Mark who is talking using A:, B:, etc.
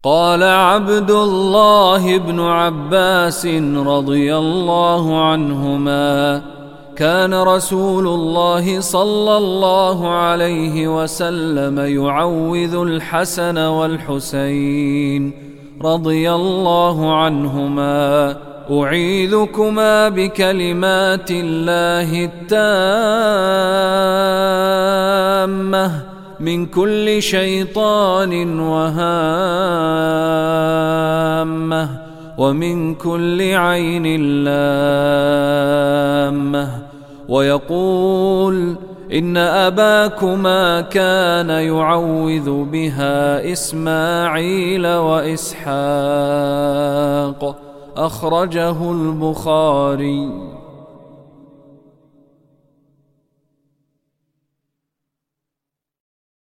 A: قال عبد الله بن عباس رضي الله عنهما: كان رسول الله صلى الله عليه وسلم يعوذ الحسن والحسين رضي الله عنهما: أعيذكما بكلمات الله التامة من كل شيطان وهامة ومن كل عين لامة. ويقول: إن أباكما كان يعوذ بها إسماعيل وإسحاق. أخرجه البخاري.